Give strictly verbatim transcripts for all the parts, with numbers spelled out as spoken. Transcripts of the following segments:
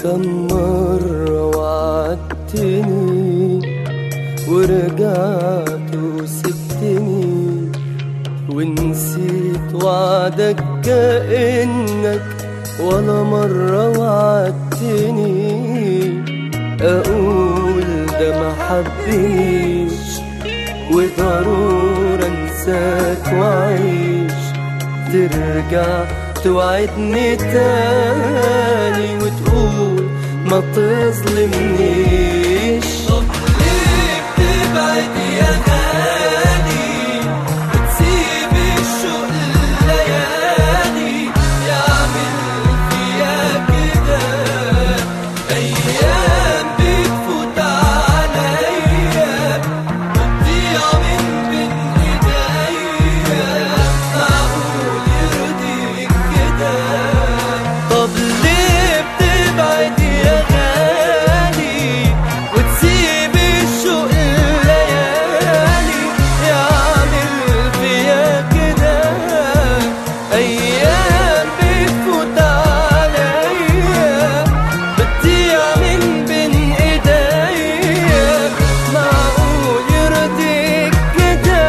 كم مرة وعدتني ورجعت وسبتني ونسيت وعدك كأنك ولا مرة وعدتني. أقول ده ما حبنيش وضروري انساك وعيش، ترجع توعدني تاني وتقول ما تظلمنيش. طب ليه بتبعد يا غالي وتسيب الشوق الليالي يعمل فيا كده؟ أيام بتفوت عليا وتضيع من بين إيديا، معقول يرضيك كده؟ طب ليه بتبعد يا غالي وتسيب الشوق الليالي يعمل فيا كده؟ أيام بتفوت عليا بتضيع من بين إيديا، معقول يرضيك كده؟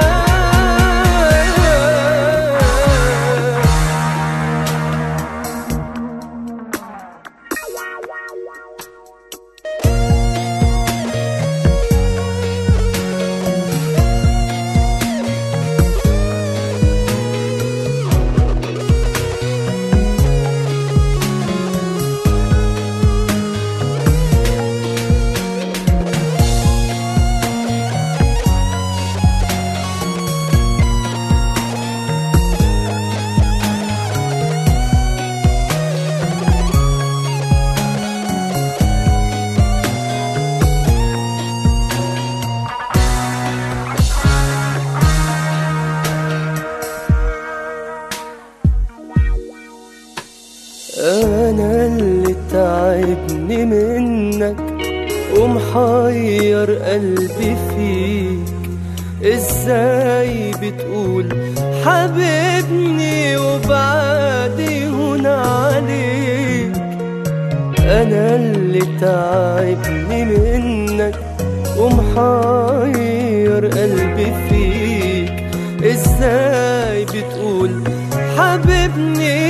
أنا اللي تعبني منك ومحير قلبي فيك، إزاي بتقول حبيبني وبعدي هون عليك؟ أنا اللي تعبني منك ومحير قلبي فيك، إزاي بتقول حبيبني